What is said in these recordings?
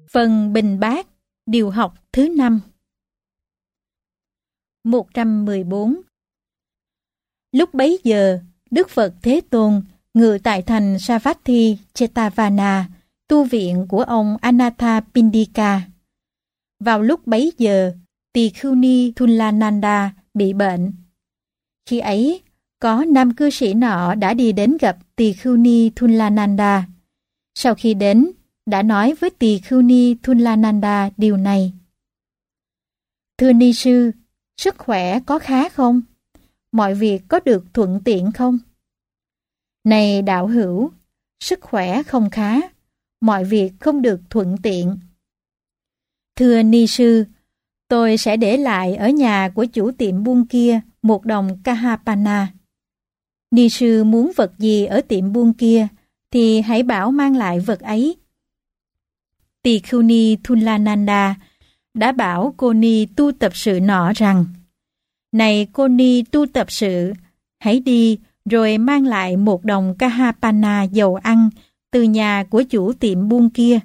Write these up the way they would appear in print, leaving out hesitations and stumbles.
Phần Bình Bát, điều học thứ 5. 114. Lúc bấy giờ, Đức Phật Thế Tôn ngự tại thành Savatthi Jetavana, tu viện của ông Anathapindika. Vào lúc bấy giờ, Tỳ Khưu Ni Thulananda bị bệnh. Khi ấy, có nam cư sĩ nọ đã đi đến gặp Tỳ Khưu Ni Thulananda. Sau khi đến, đã nói với Tỳ Khưu Ni Thulananda điều này: Thưa Ni sư, sức khỏe có khá không? Mọi việc có được thuận tiện không? Này đạo hữu, sức khỏe không khá, mọi việc không được thuận tiện. Thưa Ni sư, tôi sẽ để lại ở nhà của chủ tiệm buôn kia một đồng Kahapana. Ni sư muốn vật gì ở tiệm buôn kia thì hãy bảo mang lại vật ấy. Tỳ Khưu Ni Thulananda đã bảo cô ni tu tập sự nọ rằng: Này cô ni tu tập sự, hãy đi rồi mang lại một đồng Kahapana dầu ăn từ nhà của chủ tiệm buôn kia.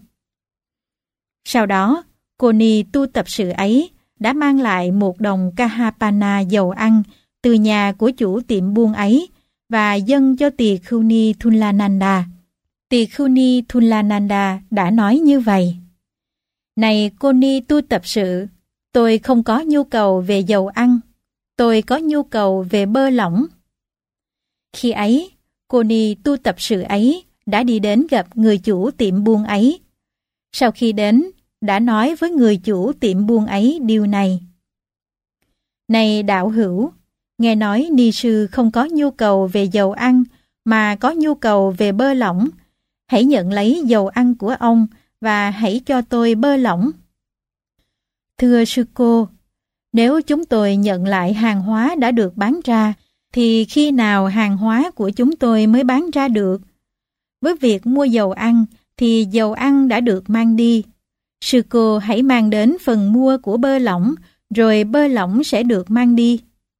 Sau đó, cô ni tu tập sự ấy đã mang lại một đồng Kahapana dầu ăn từ nhà của chủ tiệm buôn ấy và dâng cho Tỳ Khưu Ni Thulananda. Tỳ Khưu Ni Thulananda đã nói như vậy: Này cô ni tu tập sự, tôi không có nhu cầu về dầu ăn, tôi có nhu cầu về bơ lỏng. Khi ấy, cô ni tu tập sự ấy đã đi đến gặp người chủ tiệm buôn ấy. Sau khi đến, đã nói với người chủ tiệm buôn ấy điều này: Này đạo hữu, nghe nói ni sư không có nhu cầu về dầu ăn mà có nhu cầu về bơ lỏng. Hãy nhận lấy dầu ăn của ông và hãy cho tôi bơ lỏng. Thưa sư cô, nếu chúng tôi nhận lại hàng hóa đã được bán ra, thì khi nào hàng hóa của chúng tôi mới bán ra được? Với việc mua dầu ăn, thì dầu ăn đã được mang đi. Sư cô hãy mang đến phần mua của bơ lỏng, rồi bơ lỏng sẽ được mang đi.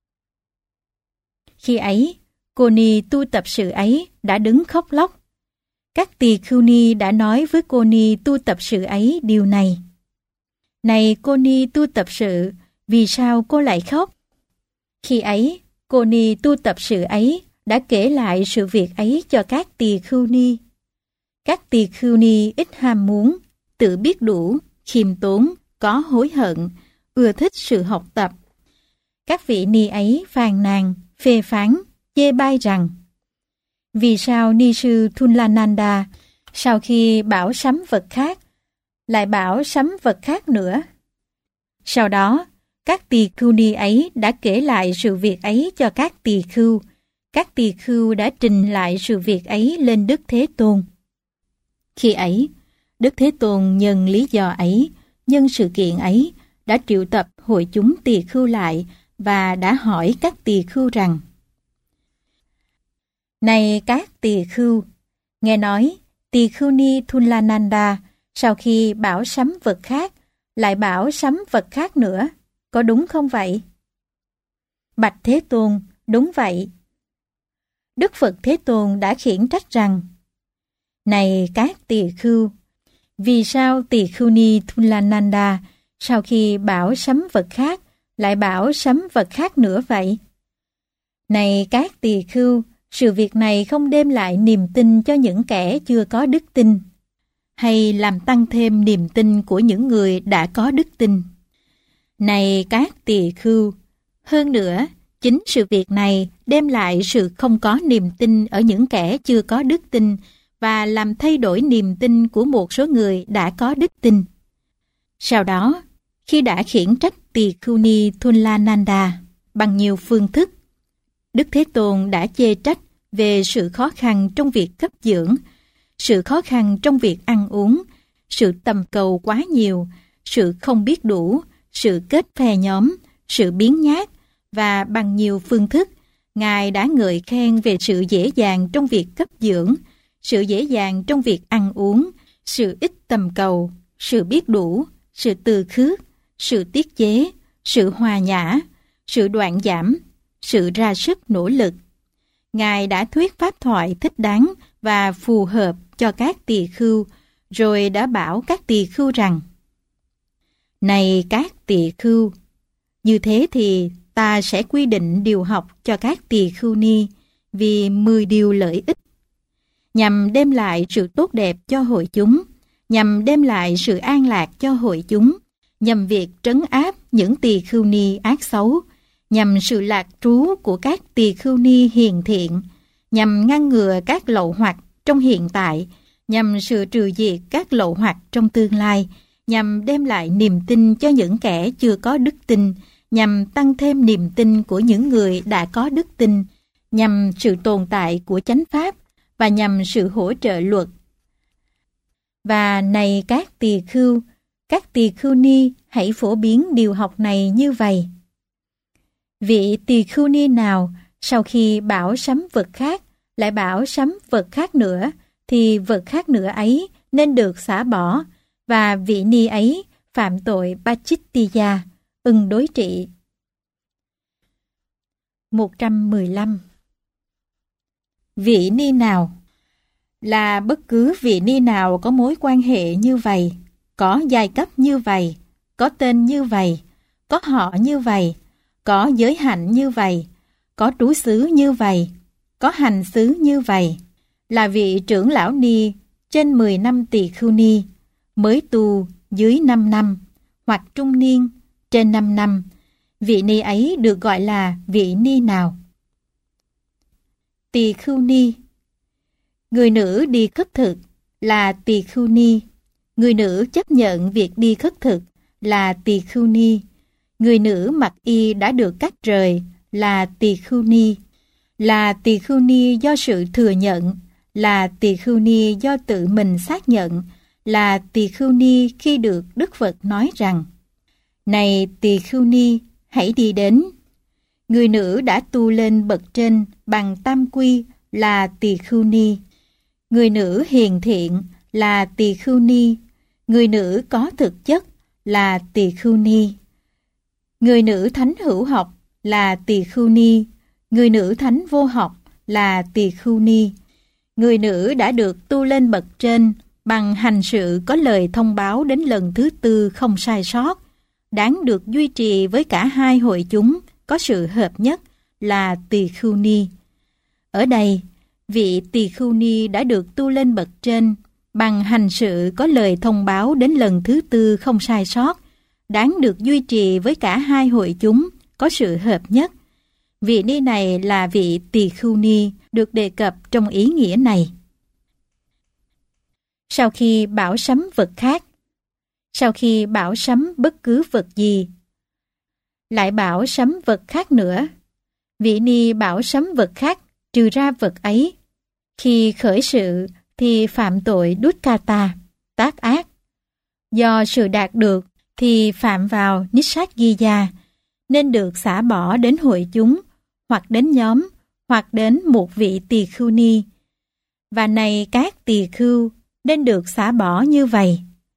Khi ấy, cô ni tu tập sự ấy đã đứng khóc lóc. Các tỳ khưu ni đã nói với cô ni tu tập sự ấy điều này: Này cô ni tu tập sự, vì sao cô lại khóc? Khi ấy, cô ni tu tập sự ấy đã kể lại sự việc ấy cho các tỳ khưu ni. Các tỳ khưu ni ít ham muốn, tự biết đủ, khiêm tốn, có hối hận, ưa thích sự học tập. Các vị ni ấy phàn nàn, phê phán, chê bai rằng: Vì sao ni sư Thulananda sau khi bảo sắm vật khác, lại bảo sắm vật khác nữa? Sau đó, các tỳ khưu ni ấy đã kể lại sự việc ấy cho các tỳ khưu. Các tỳ khưu đã trình lại sự việc ấy lên Đức Thế Tôn. Khi ấy, Đức Thế Tôn nhân lý do ấy, nhân sự kiện ấy, đã triệu tập hội chúng tỳ khưu lại và đã hỏi các tỳ khưu rằng: Này các tỳ khưu, nghe nói Tỳ Khưu Ni Thulananda sau khi bảo sắm vật khác, lại bảo sắm vật khác nữa, có đúng không vậy? Bạch Thế Tôn, đúng vậy. Đức Phật Thế Tôn đã khiển trách rằng: Này các tỳ khưu, vì sao Tỳ Khưu Ni Thulananda sau khi bảo sắm vật khác, lại bảo sắm vật khác nữa vậy? Này các tỳ khưu, sự việc này không đem lại niềm tin cho những kẻ chưa có đức tin, hay làm tăng thêm niềm tin của những người đã có đức tin. Này các tỳ khưu, hơn nữa, chính sự việc này đem lại sự không có niềm tin ở những kẻ chưa có đức tin và làm thay đổi niềm tin của một số người đã có đức tin. Sau đó, khi đã khiển trách Tỳ Khưu Ni Thulananda bằng nhiều phương thức, Đức Thế Tôn đã chê trách về sự khó khăn trong việc cấp dưỡng, sự khó khăn trong việc ăn uống, sự tầm cầu quá nhiều, sự không biết đủ, sự kết phe nhóm, sự biếng nhác, và bằng nhiều phương thức, Ngài đã ngợi khen về sự dễ dàng trong việc cấp dưỡng, sự dễ dàng trong việc ăn uống, sự ít tầm cầu, sự biết đủ, sự từ khước, sự tiết chế, sự hòa nhã, sự đoạn giảm, sự ra sức nỗ lực. Ngài đã thuyết pháp thoại thích đáng và phù hợp cho các tỳ khưu, rồi đã bảo các tỳ khưu rằng: Này các tỳ khưu, như thế thì ta sẽ quy định điều học cho các tỳ khưu ni vì 10 điều lợi ích, nhằm đem lại sự tốt đẹp cho hội chúng, nhằm đem lại sự an lạc cho hội chúng, nhằm việc trấn áp những tỳ khưu ni ác xấu, nhằm sự lạc trú của các tỳ khưu ni hiền thiện, nhằm ngăn ngừa các lậu hoặc trong hiện tại, nhằm sự trừ diệt các lậu hoặc trong tương lai, nhằm đem lại niềm tin cho những kẻ chưa có đức tin, nhằm tăng thêm niềm tin của những người đã có đức tin, nhằm sự tồn tại của chánh pháp và nhằm sự hỗ trợ luật. Và này các tỳ khưu ni hãy phổ biến điều học này như vậy. Vị tỳ khưu ni nào sau khi bảo sắm vật khác lại bảo sắm vật khác nữa, thì vật khác nữa ấy nên được xả bỏ, và vị ni ấy phạm tội Pachittiya, ưng đối trị. 115. Vị ni nào là bất cứ vị ni nào có mối quan hệ như vậy, có giai cấp như vậy, có tên như vậy, có họ như vậy, có giới hạnh như vậy, có trú xứ như vậy, có hành xứ như vậy, là vị trưởng lão ni trên 10 năm tỳ khưu ni, mới tu dưới 5 năm, hoặc trung niên trên 5 năm, vị ni ấy được gọi là vị ni nào? Tỳ khưu ni. Người nữ đi khất thực là tỳ khưu ni. Người nữ chấp nhận việc đi khất thực là tỳ khưu ni. Người nữ mặc y đã được cắt rời là tỳ khưu ni. Là tỳ khưu ni do sự thừa nhận, là tỳ khưu ni do tự mình xác nhận, là tỳ khưu ni khi được Đức Phật nói rằng: Này tỳ khưu ni, hãy đi đến. Người nữ đã tu lên bậc trên bằng tam quy là tỳ khưu ni. Người nữ hiền thiện là tỳ khưu ni. Người nữ có thực chất là tỳ khưu ni. Người nữ thánh hữu học là tỳ khưu ni. Người nữ thánh vô học là tỳ khưu ni. Người nữ đã được tu lên bậc trên bằng hành sự có lời thông báo đến lần thứ 4 không sai sót, đáng được duy trì với cả hai hội chúng có sự hợp nhất là tỳ khưu ni. Ở đây, vị tỳ khưu ni đã được tu lên bậc trên bằng hành sự có lời thông báo đến lần thứ 4 không sai sót, đáng được duy trì với cả hai hội chúng có sự hợp nhất. Vị ni này là vị tỳ khưu ni được đề cập trong ý nghĩa này. Sau khi bảo sắm vật khác, sau khi bảo sắm bất cứ vật gì, lại bảo sắm vật khác nữa, vị ni bảo sắm vật khác trừ ra vật ấy. Khi khởi sự thì phạm tội Dukkata, tác ác. Do sự đạt được thì phạm vào Nissaggiya, nên được xả bỏ đến hội chúng, hoặc đến nhóm, hoặc đến một vị tỳ khưu ni. Và này các tỳ khưu, nên được xả bỏ như vậy.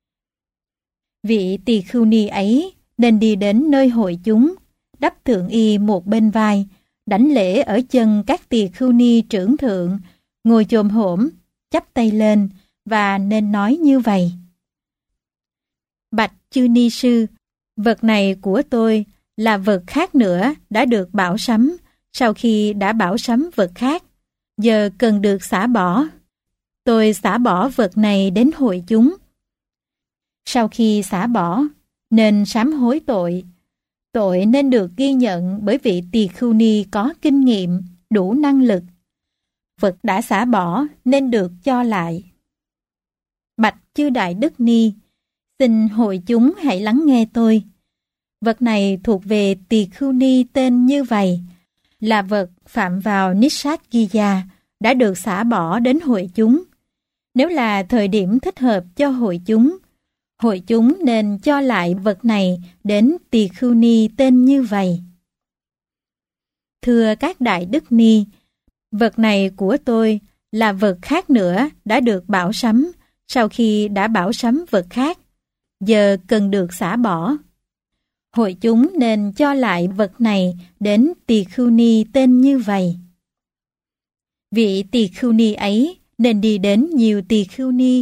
Vị tỳ khưu ni ấy nên đi đến nơi hội chúng, đắp thượng y một bên vai, đảnh lễ ở chân các tỳ khưu ni trưởng thượng, ngồi chồm hổm, chắp tay lên, và nên nói như vậy: Bạch chư ni sư, vật này của tôi là vật khác nữa đã được bảo sắm sau khi đã bảo sắm vật khác, giờ cần được xả bỏ. Tôi xả bỏ vật này đến hội chúng. Sau khi xả bỏ, nên sám hối tội. Tội nên được ghi nhận bởi vị tỳ khưu ni có kinh nghiệm, đủ năng lực. Vật đã xả bỏ nên được cho lại. Bạch chư Đại Đức Ni, xin hội chúng hãy lắng nghe tôi. Vật này thuộc về tỳ khưu ni tên như vậy, là vật phạm vào Nissaggiya, đã được xả bỏ đến hội chúng. Nếu là thời điểm thích hợp cho hội chúng nên cho lại vật này đến tỳ khưu ni tên như vậy. Thưa các Đại Đức Ni, vật này của tôi là vật khác nữa đã được bảo sắm sau khi đã bảo sắm vật khác, giờ cần được xả bỏ. Hội chúng nên cho lại vật này đến tỳ khưu ni tên như vậy. Vị tỳ khưu ni ấy nên đi đến nhiều tỳ khưu ni,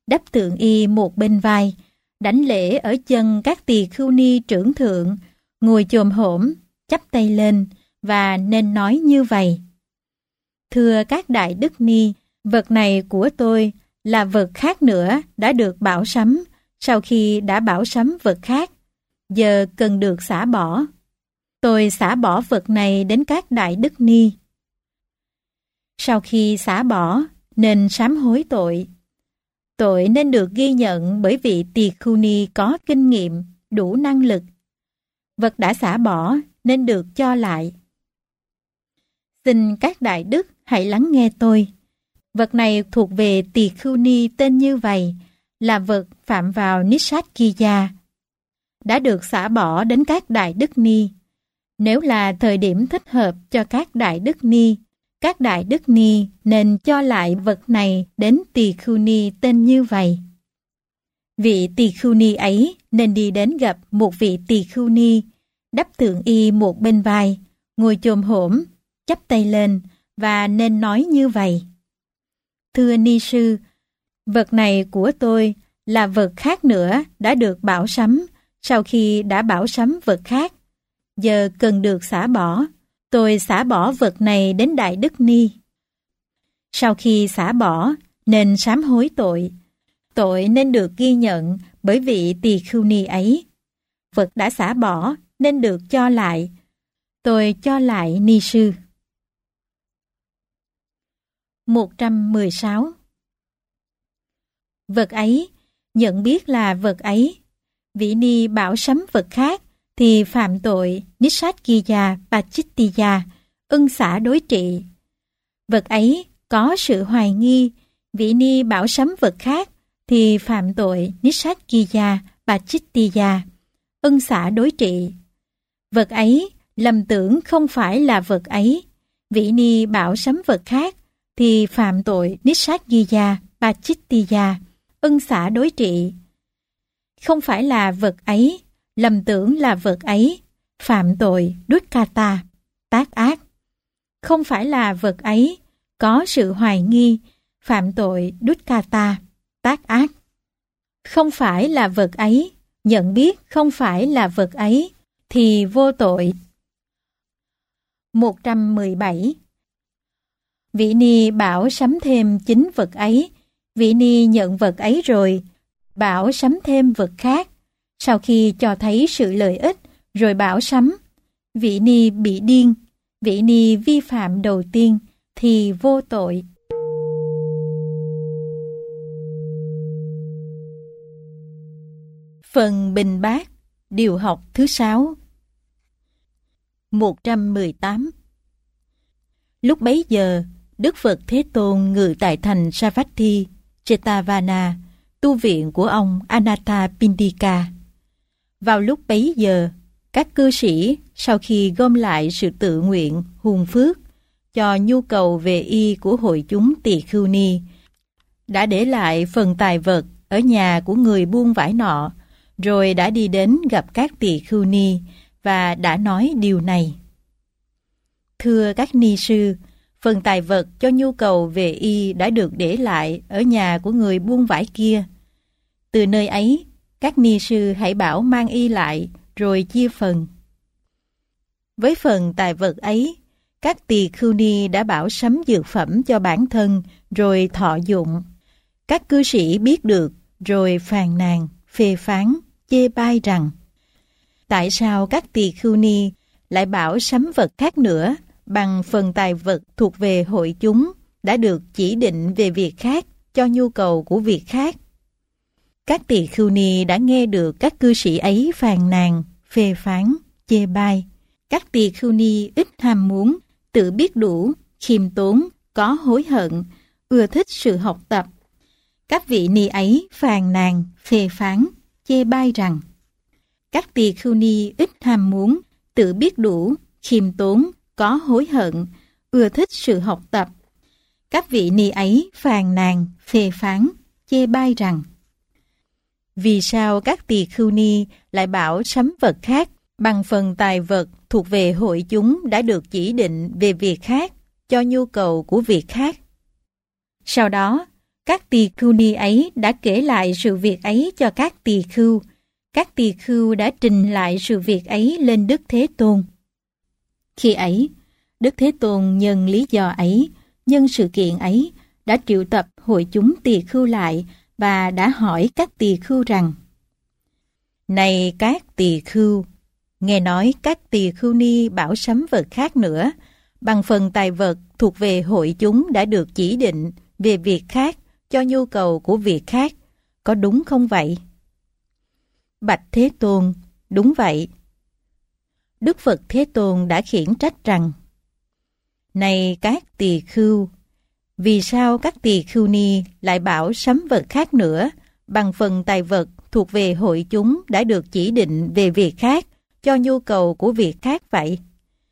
đắp tượng y một bên vai, đảnh lễ ở chân các tỳ khưu ni trưởng thượng, ngồi chồm hổm, chắp tay lên và nên nói như vậy: Thưa các đại đức ni, vật này của tôi là vật khác nữa đã được bảo sắm sau khi đã bảo sắm vật khác, giờ cần được xả bỏ. Tôi xả bỏ vật này đến các đại đức ni. Sau khi xả bỏ, nên sám hối tội. Tội nên được ghi nhận bởi vị tỳ khưu ni có kinh nghiệm, đủ năng lực. Vật đã xả bỏ nên được cho lại. Xin các đại đức hãy lắng nghe tôi. Vật này thuộc về tỳ khưu ni tên như vậy, là vật phạm vào Nissaggiya, đã được xả bỏ đến các đại đức ni. Nếu là thời điểm thích hợp cho các đại đức ni nên cho lại vật này đến tỳ khưu ni tên như vậy. Vị tỳ khưu ni ấy nên đi đến gặp một vị tỳ khưu ni, đắp tượng y một bên vai, ngồi chồm hổm, chắp tay lên và nên nói như vậy: Thưa ni sư, vật này của tôi là vật khác nữa đã được bảo sắm sau khi đã bảo sắm vật khác, giờ cần được xả bỏ. Tôi xả bỏ vật này đến đại đức ni. Sau khi xả bỏ, nên sám hối tội. Tội nên được ghi nhận bởi vị tỳ khưu ni ấy. Vật đã xả bỏ nên được cho lại. Tôi cho lại ni sư. 116. Vật ấy, nhận biết là vật ấy. Vị ni bảo sắm vật khác thì phạm tội Nissaggiya Pachittiya, ưng xả đối trị. Vật ấy có sự hoài nghi, vị ni bảo sắm vật khác thì phạm tội Nissaggiya Pachittiya, ưng xả đối trị. Vật ấy lầm tưởng không phải là vật ấy, vị ni bảo sắm vật khác thì phạm tội Nissaggiya Pachittiya, ưng xả đối trị. Không phải là vật ấy, lầm tưởng là vật ấy, phạm tội Dukkata, tác ác. Không phải là vật ấy, có sự hoài nghi, phạm tội Dukkata, tác ác. Không phải là vật ấy, nhận biết không phải là vật ấy, thì vô tội. 117. Vị ni bảo sắm thêm chính vật ấy, vị ni nhận vật ấy rồi, bảo sắm thêm vật khác. Sau khi cho thấy sự lợi ích, rồi bảo sắm, vị ni bị điên, vị ni vi phạm đầu tiên, thì vô tội. Phần bình bát, điều học thứ 6. 118. Lúc bấy giờ, Đức Phật Thế Tôn ngự tại thành Savatthi, Jetavana, tu viện của ông Anathapindika. Vào lúc bấy giờ, các cư sĩ sau khi gom lại sự tự nguyện hùn phước cho nhu cầu về y của hội chúng tỳ khưu ni, đã để lại phần tài vật ở nhà của người buôn vải nọ, rồi đã đi đến gặp các tỳ khưu ni và đã nói điều này: Thưa các ni sư, phần tài vật cho nhu cầu về y đã được để lại ở nhà của người buôn vải kia. Từ nơi ấy, các ni sư hãy bảo mang y lại, rồi chia phần. Với phần tài vật ấy, các tỳ khưu ni đã bảo sắm dược phẩm cho bản thân, rồi thọ dụng. Các cư sĩ biết được, rồi phàn nàn, phê phán, chê bai rằng: tại sao các tỳ khưu ni lại bảo sắm vật khác nữa bằng phần tài vật thuộc về hội chúng đã được chỉ định về việc khác cho nhu cầu của việc khác? Các tỳ khưu ni đã nghe được các cư sĩ ấy phàn nàn, phê phán, chê bai. Các tỳ khưu ni ít ham muốn, tự biết đủ, khiêm tốn, có hối hận, ưa thích sự học tập. Các vị ni ấy phàn nàn, phê phán, chê bai rằng: các tỳ khưu ni ít ham muốn, tự biết đủ, khiêm tốn, có hối hận, ưa thích sự học tập. Các vị ni ấy phàn nàn, phê phán, chê bai rằng: vì sao các tỳ khưu ni lại bảo sắm vật khác bằng phần tài vật thuộc về hội chúng đã được chỉ định về việc khác cho nhu cầu của việc khác? Sau đó, Các tỳ khưu ni ấy đã kể lại sự việc ấy cho các tỳ khưu. Các tỳ khưu đã trình lại sự việc ấy lên Đức Thế Tôn. Khi ấy, Đức Thế Tôn nhân lý do ấy, nhân sự kiện ấy, đã triệu tập hội chúng tỳ khưu lại và đã hỏi các tỳ khưu rằng: Này các tỳ khưu, nghe nói các tỳ khưu ni bảo sắm vật khác nữa, bằng phần tài vật thuộc về hội chúng đã được chỉ định về việc khác cho nhu cầu của việc khác, có đúng không vậy? Bạch Thế Tôn, đúng vậy. Đức Phật Thế Tôn đã khiển trách rằng: Này các tỳ khưu, vì sao các tỳ khưu ni lại bảo sắm vật khác nữa, bằng phần tài vật thuộc về hội chúng đã được chỉ định về việc khác cho nhu cầu của việc khác vậy?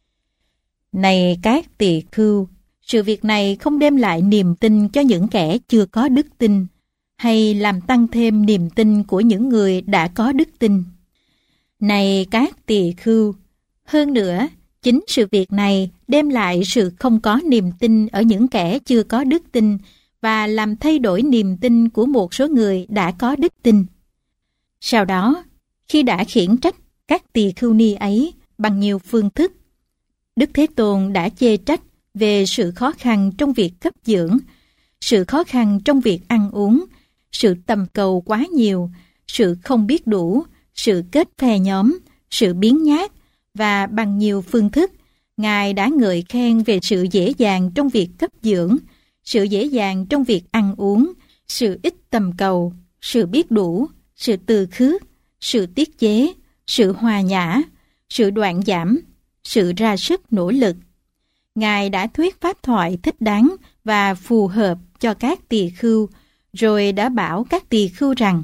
Này các tỳ khưu, sự việc này không đem lại niềm tin cho những kẻ chưa có đức tin, hay làm tăng thêm niềm tin của những người đã có đức tin. Này các tỳ khưu, hơn nữa, chính sự việc này đem lại sự không có niềm tin ở những kẻ chưa có đức tin và làm thay đổi niềm tin của một số người đã có đức tin. Sau đó, khi đã khiển trách các tỳ khưu ni ấy bằng nhiều phương thức, Đức Thế Tôn đã chê trách về sự khó khăn trong việc cấp dưỡng, sự khó khăn trong việc ăn uống, sự tầm cầu quá nhiều, sự không biết đủ, sự kết phe nhóm, sự biếng nhác, và bằng nhiều phương thức, Ngài đã ngợi khen về sự dễ dàng trong việc cấp dưỡng, sự dễ dàng trong việc ăn uống, sự ít tầm cầu, sự biết đủ, sự từ khước, sự tiết chế, sự hòa nhã, sự đoạn giảm, sự ra sức nỗ lực. Ngài đã thuyết pháp thoại thích đáng và phù hợp cho các tỳ khưu, rồi đã bảo các tỳ khưu rằng: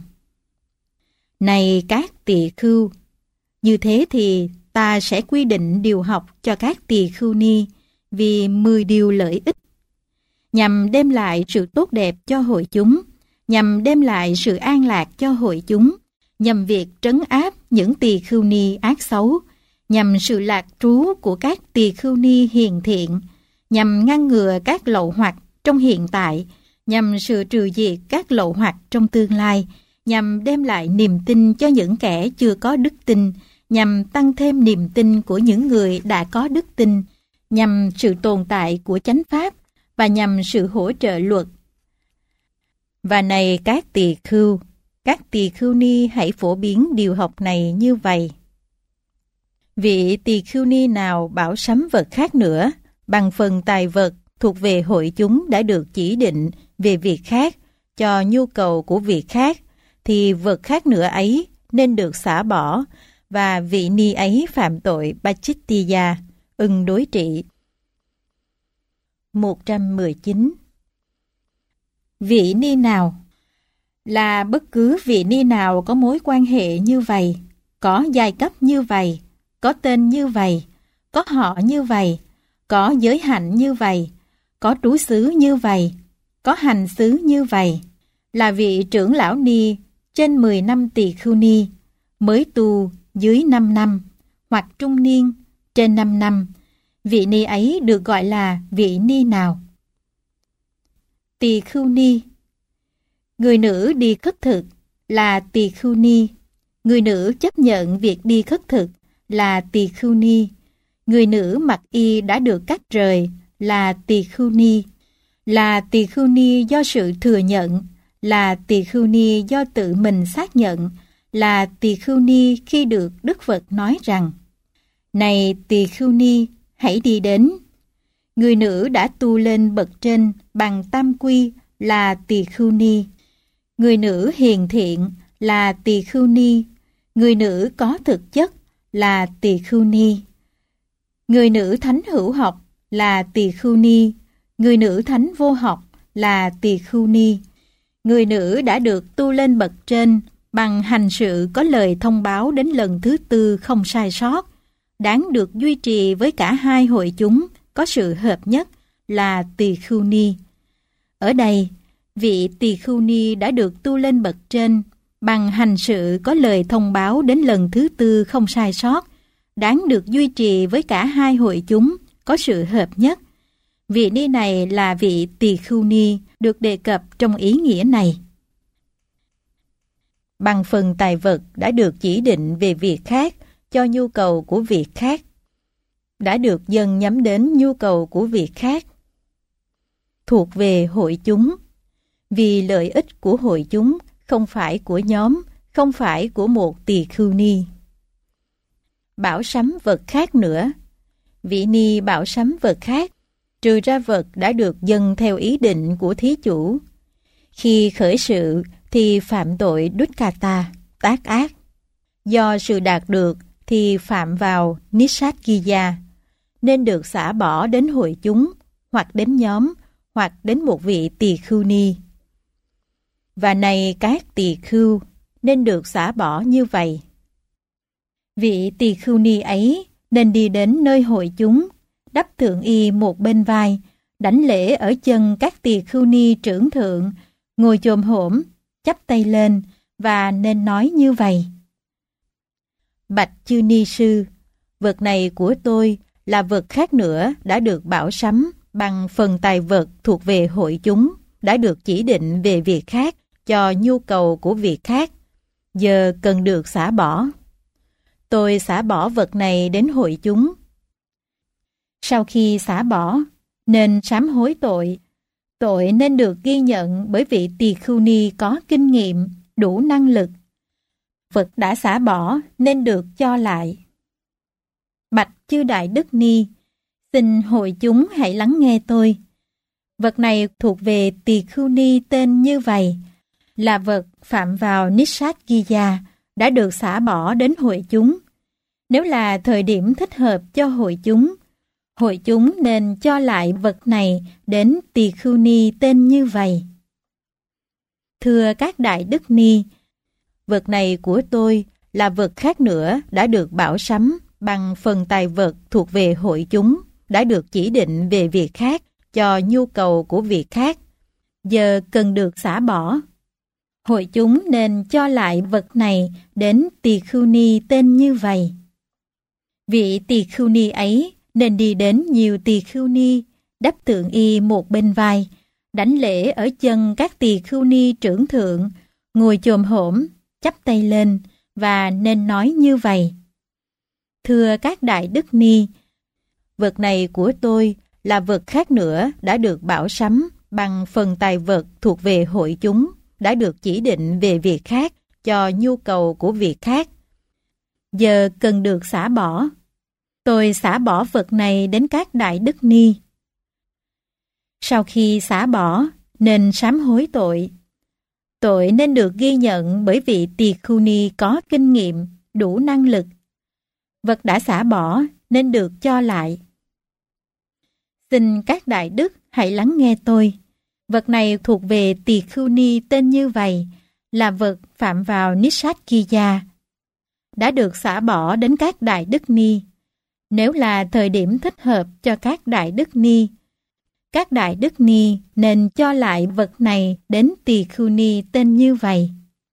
Này các tỳ khưu, như thế thì ta sẽ quy định điều học cho các tỳ khưu ni vì 10 điều lợi ích, nhằm đem lại sự tốt đẹp cho hội chúng, nhằm đem lại sự an lạc cho hội chúng, nhằm việc trấn áp những tỳ khưu ni ác xấu, nhằm sự lạc trú của các tỳ khưu ni hiền thiện, nhằm ngăn ngừa các lậu hoặc trong hiện tại, nhằm sự trừ diệt các lậu hoặc trong tương lai, nhằm đem lại niềm tin cho những kẻ chưa có đức tin, nhằm tăng thêm niềm tin của những người đã có đức tin, nhằm sự tồn tại của chánh pháp và nhằm sự hỗ trợ luật. Và này các tỳ khưu ni hãy phổ biến điều học này như vậy. Vị tỳ khưu ni nào bảo sắm vật khác nữa, bằng phần tài vật thuộc về hội chúng đã được chỉ định về việc khác cho nhu cầu của việc khác, thì vật khác nữa ấy nên được xả bỏ, và vị ni ấy phạm tội Pachittiya, ưng đối trị. 119. Vị ni nào là bất cứ vị ni nào có mối quan hệ như vậy, có giai cấp như vậy, có tên như vậy, có họ như vậy, có giới hạnh như vậy, có trú xứ như vậy, có hành xứ như vậy, là vị trưởng lão ni trên 10 năm tỳ khưu ni, mới tu dưới 5 năm, hoặc trung niên trên 5 năm, vị ni ấy được gọi là vị ni nào? Tỳ khưu ni. Người nữ đi khất thực là tỳ khưu ni. Người nữ chấp nhận việc đi khất thực là tỳ khưu ni. Người nữ mặc y đã được cắt rời là tỳ khưu ni. Là tỳ khưu ni do sự thừa nhận, là tỳ khưu ni do tự mình xác nhận, là tỳ khưu ni khi được Đức Phật nói rằng: Này tỳ khưu ni, hãy đi đến. Người nữ đã tu lên bậc trên bằng tam quy là tỳ khưu ni. Người nữ hiền thiện là tỳ khưu ni. Người nữ có thực chất là tỳ khưu ni. Người nữ thánh hữu học là tỳ khưu ni. Người nữ thánh vô học là tỳ khưu ni. Người nữ đã được tu lên bậc trên bằng hành sự có lời thông báo đến lần thứ 4 không sai sót, đáng được duy trì với cả hai hội chúng có sự hợp nhất là tỳ khưu ni. Ở đây, vị tỳ khưu ni đã được tu lên bậc trên bằng hành sự có lời thông báo đến lần thứ 4 không sai sót, đáng được duy trì với cả hai hội chúng có sự hợp nhất. Vị ni này là vị tỳ khưu ni được đề cập trong ý nghĩa này. Bằng phần tài vật đã được chỉ định về việc khác cho nhu cầu của việc khác, đã được dần nhắm đến nhu cầu của việc khác. Thuộc về hội chúng, vì lợi ích của hội chúng, không phải của nhóm, không phải của một tỳ khưu ni. Bảo sắm vật khác nữa. Vị ni bảo sắm vật khác, trừ ra vật đã được dâng theo ý định của thí chủ. Khi khởi sự thì phạm tội dukkata, tác ác. Do sự đạt được thì phạm vào nissaggiya, nên được xả bỏ đến hội chúng, hoặc đến nhóm, hoặc đến một vị tỳ khưu ni. Và này các tỳ khưu, nên được xả bỏ như vậy. Vị tỳ khưu ni ấy nên đi đến nơi hội chúng, đắp thượng y một bên vai, đảnh lễ ở chân các tỳ khưu ni trưởng thượng, ngồi chồm hổm, chắp tay lên và nên nói như vậy: Bạch chư ni sư, vật này của tôi là vật khác nữa đã được bảo sắm bằng phần tài vật thuộc về hội chúng, đã được chỉ định về việc khác cho nhu cầu của việc khác, giờ cần được xả bỏ. Tôi xả bỏ vật này đến hội chúng. Sau khi xả bỏ, nên sám hối tội. Tội nên được ghi nhận bởi vị tỳ khưu ni có kinh nghiệm, đủ năng lực. Vật đã xả bỏ nên được cho lại. Bạch chư Đại Đức Ni, xin hội chúng hãy lắng nghe tôi. Vật này thuộc về tỳ khưu ni tên như vậy, là vật phạm vào nissaggiya, đã được xả bỏ đến hội chúng. Nếu là thời điểm thích hợp cho hội chúng nên cho lại vật này đến tỳ khưu ni tên như vậy. Thưa các Đại Đức Ni, vật này của tôi là vật khác nữa đã được bảo sắm bằng phần tài vật thuộc về hội chúng, đã được chỉ định về việc khác cho nhu cầu của việc khác, giờ cần được xả bỏ. Hội chúng nên cho lại vật này đến tỳ khưu ni tên như vậy. Vị tỳ khưu ni ấy nên đi đến nhiều tỳ khưu ni, đắp thượng y một bên vai, đảnh lễ ở chân các tỳ khưu ni trưởng thượng, ngồi chồm hổm, chắp tay lên và nên nói như vậy: Thưa các Đại Đức Ni, vật này của tôi là vật khác nữa đã được bảo sắm bằng phần tài vật thuộc về hội chúng, đã được chỉ định về việc khác cho nhu cầu của việc khác, giờ cần được xả bỏ. Tôi xả bỏ vật này đến các Đại Đức Ni. Sau khi xả bỏ, nên sám hối tội. Tội nên được ghi nhận bởi vị tỳ khưu ni có kinh nghiệm, đủ năng lực. Vật đã xả bỏ nên được cho lại. Xin các Đại Đức hãy lắng nghe tôi. Vật này thuộc về tỳ khưu ni tên như vậy, là vật phạm vào nissaggiya, đã được xả bỏ đến các Đại Đức Ni. Nếu là thời điểm thích hợp cho các Đại Đức Ni, các Đại Đức Ni nên cho lại vật này đến tỳ khưu ni tên như vậy.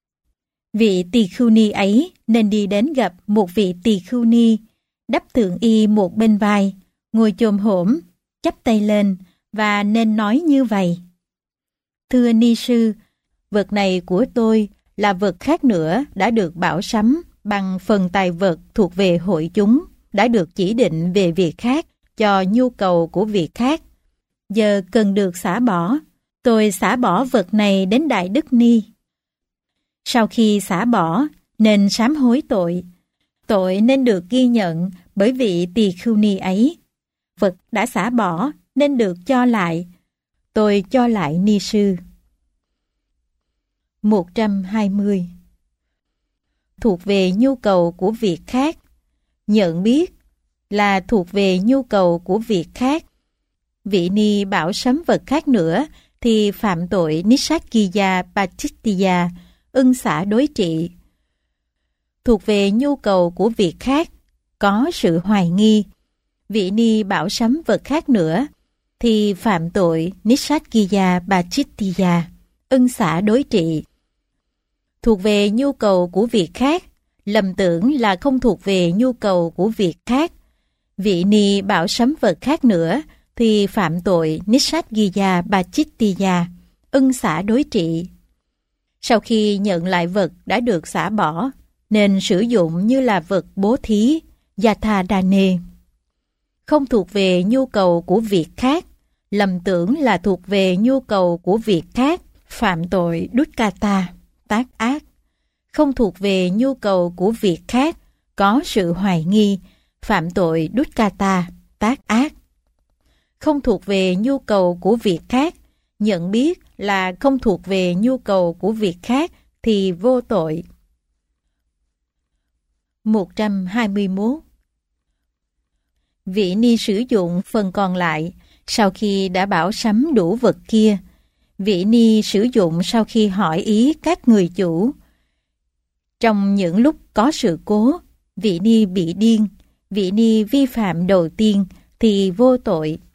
Vị tỳ khưu ni ấy nên đi đến gặp một vị tỳ khưu ni, đắp thượng y một bên vai, ngồi chồm hổm, chắp tay lên và nên nói như vậy: Thưa ni sư, vật này của tôi là vật khác nữa đã được bảo sắm bằng phần tài vật thuộc về hội chúng, đã được chỉ định về việc khác cho nhu cầu của việc khác, giờ cần được xả bỏ. Tôi xả bỏ vật này đến Đại Đức Ni. Sau khi xả bỏ, nên sám hối tội. Tội nên được ghi nhận bởi vị tỳ khưu ni ấy. Vật đã xả bỏ nên được cho lại. Tôi cho lại ni sư. 120. Thuộc về nhu cầu của việc khác. Nhận biết là thuộc về nhu cầu của việc khác. Vị ni bảo sắm vật khác nữa thì phạm tội nissaggiya pachittiya, ưng xả đối trị. Thuộc về nhu cầu của việc khác, có sự hoài nghi. Vị ni bảo sắm vật khác nữa thì phạm tội nissaggiya pachittiya, ưng xả đối trị. Thuộc về nhu cầu của việc khác, lầm tưởng là không thuộc về nhu cầu của việc khác. Vị ni bảo sắm vật khác nữa thì phạm tội Nissaggiya Pachittiya, ưng xả đối trị. Sau khi nhận lại vật đã được xả bỏ, nên sử dụng như là vật bố thí, Yathadane. Không thuộc về nhu cầu của việc khác, lầm tưởng là thuộc về nhu cầu của việc khác, phạm tội Dukkata, tác ác. Không thuộc về nhu cầu của việc khác, có sự hoài nghi, phạm tội Dukkata, tác ác. Không thuộc về nhu cầu của việc khác, nhận biết là không thuộc về nhu cầu của việc khác thì vô tội. 121. Vị ni sử dụng phần còn lại sau khi đã bảo sắm đủ vật kia. Vị ni sử dụng sau khi hỏi ý các người chủ. Trong những lúc có sự cố, vị ni bị điên, vị ni vi phạm đầu tiên thì vô tội.